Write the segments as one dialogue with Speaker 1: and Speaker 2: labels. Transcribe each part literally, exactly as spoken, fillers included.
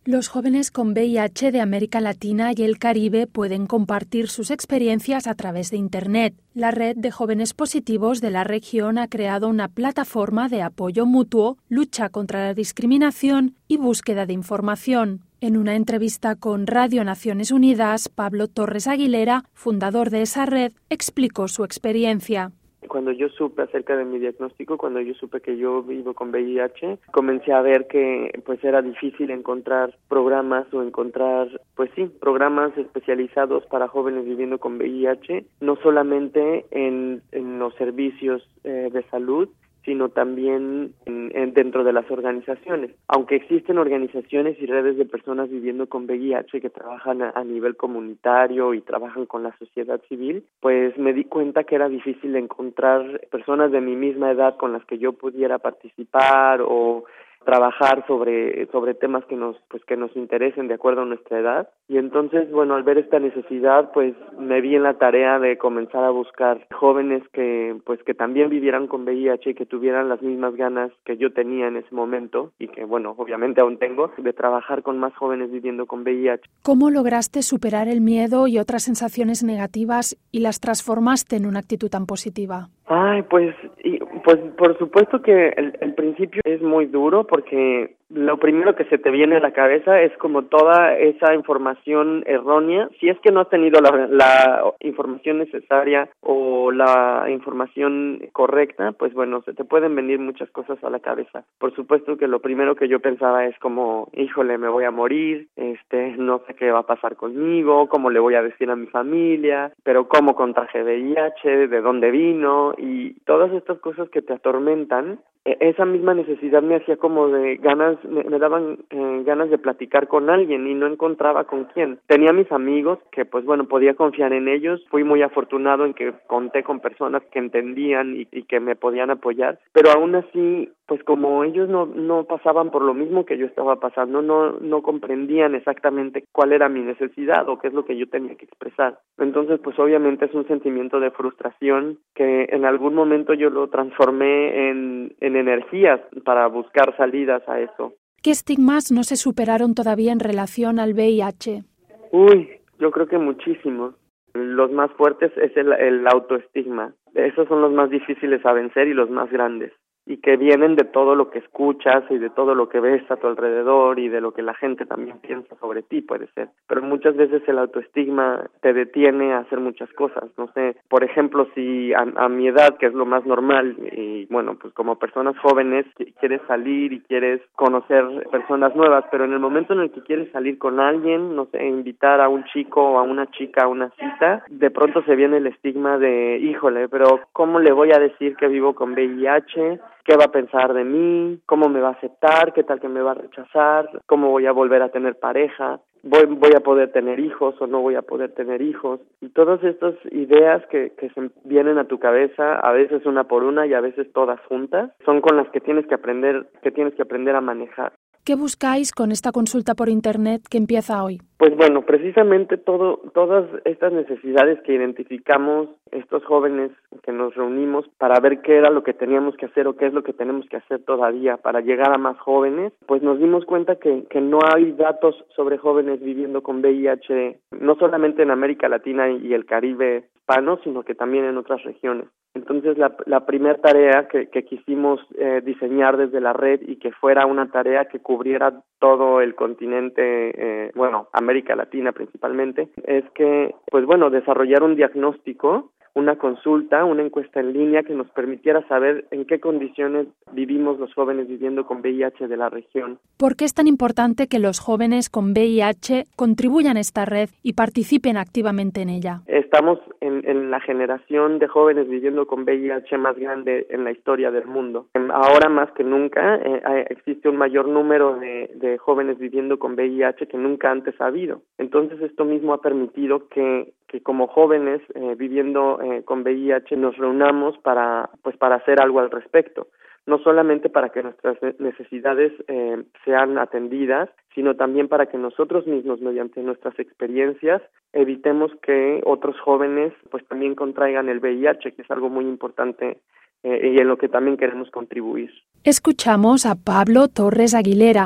Speaker 1: Los jóvenes con V I H de América Latina y el Caribe pueden compartir sus experiencias a través de Internet. La Red de Jóvenes Positivos de la región ha creado una plataforma de apoyo mutuo, lucha contra la discriminación y búsqueda de información. En una entrevista con Radio Naciones Unidas, Pablo Torres Aguilera, fundador de esa red, explicó su experiencia.
Speaker 2: Cuando yo supe acerca de mi diagnóstico, cuando yo supe que yo vivo con V I H, comencé a ver que pues era difícil encontrar programas o encontrar, pues sí, programas especializados para jóvenes viviendo con V I H, no solamente en, en los servicios eh, de salud, sino también en, en dentro de las organizaciones. Aunque existen organizaciones y redes de personas viviendo con V I H que trabajan a, a nivel comunitario y trabajan con la sociedad civil, pues me di cuenta que era difícil encontrar personas de mi misma edad con las que yo pudiera participar o trabajar sobre sobre temas que nos pues que nos interesen de acuerdo a nuestra edad. Y entonces, bueno, al ver esta necesidad, pues me vi en la tarea de comenzar a buscar jóvenes que pues que también vivieran con V I H y que tuvieran las mismas ganas que yo tenía en ese momento y que, bueno, obviamente aún tengo, de trabajar con más jóvenes viviendo con V I H.
Speaker 1: ¿Cómo lograste superar el miedo y otras sensaciones negativas y las transformaste en una actitud tan positiva?
Speaker 2: Ay, pues, y, pues por supuesto que el, el principio es muy duro porque lo primero que se te viene a la cabeza es como toda esa información errónea. Si es que no has tenido la, la información necesaria o la información correcta, pues bueno, se te pueden venir muchas cosas a la cabeza. Por supuesto que lo primero que yo pensaba es como, híjole, me voy a morir, este, no sé qué va a pasar conmigo, cómo le voy a decir a mi familia, pero cómo contraje V I H, de dónde vino, y todas estas cosas que te atormentan. Esa misma necesidad me hacía como de ganas, me, me daban eh, ganas de platicar con alguien y no encontraba con quién. Tenía mis amigos que pues bueno, podía confiar en ellos, fui muy afortunado en que conté con personas que entendían y, y que me podían apoyar, pero aún así, pues como ellos no no pasaban por lo mismo que yo estaba pasando, no no comprendían exactamente cuál era mi necesidad o qué es lo que yo tenía que expresar. Entonces, pues obviamente es un sentimiento de frustración que en algún momento yo lo transformé en, en energías para buscar salidas a eso.
Speaker 1: ¿Qué estigmas no se superaron todavía en relación al V I H?
Speaker 2: Uy, yo creo que muchísimos. Los más fuertes es el, el autoestigma. Esos son los más difíciles a vencer y los más grandes, y que vienen de todo lo que escuchas y de todo lo que ves a tu alrededor y de lo que la gente también piensa sobre ti, puede ser. Pero muchas veces el autoestigma te detiene a hacer muchas cosas. No sé, por ejemplo, si a, a mi edad, que es lo más normal, y bueno, pues como personas jóvenes, quieres salir y quieres conocer personas nuevas, pero en el momento en el que quieres salir con alguien, no sé, invitar a un chico o a una chica a una cita, de pronto se viene el estigma de, híjole, pero ¿cómo le voy a decir que vivo con V I H? ¿Qué va a pensar de mí? ¿Cómo me va a aceptar? ¿Qué tal que me va a rechazar? ¿Cómo voy a volver a tener pareja? ¿Voy, voy a poder tener hijos o no voy a poder tener hijos? Y todas estas ideas que, que se vienen a tu cabeza, a veces una por una y a veces todas juntas, son con las que tienes que aprender, que tienes que aprender a manejar.
Speaker 1: ¿Qué buscáis con esta consulta por Internet que empieza hoy?
Speaker 2: Pues bueno, precisamente todo, todas estas necesidades que identificamos estos jóvenes que nos reunimos para ver qué era lo que teníamos que hacer o qué es lo que tenemos que hacer todavía para llegar a más jóvenes, pues nos dimos cuenta que, que no hay datos sobre jóvenes viviendo con V I H, no solamente en América Latina y el Caribe hispano, sino que también en otras regiones. Entonces, la, la primera tarea que, que quisimos eh, diseñar desde la red y que fuera una tarea que cubriera todo el continente, eh, bueno, América Latina principalmente, es que, pues bueno, desarrollar un diagnóstico, una consulta, una encuesta en línea que nos permitiera saber en qué condiciones vivimos los jóvenes viviendo con V I H de la región.
Speaker 1: ¿Por qué es tan importante que los jóvenes con V I H contribuyan a esta red y participen activamente en ella?
Speaker 2: Estamos en, en la generación de jóvenes viviendo con V I H más grande en la historia del mundo. Ahora más que nunca eh, existe un mayor número de, de jóvenes viviendo con V I H que nunca antes ha habido. Entonces esto mismo ha permitido que que como jóvenes eh, viviendo eh, con V I H nos reunamos para pues para hacer algo al respecto, no solamente para que nuestras necesidades eh, sean atendidas, sino también para que nosotros mismos, mediante nuestras experiencias, evitemos que otros jóvenes pues también contraigan el V I H, que es algo muy importante eh, y en lo que también queremos contribuir.
Speaker 1: Escuchamos a Pablo Torres Aguilera,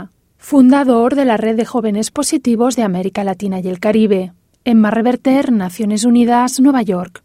Speaker 1: fundador de la Red de Jóvenes Positivos de América Latina y el Caribe. Emma Reverter, Naciones Unidas, Nueva York.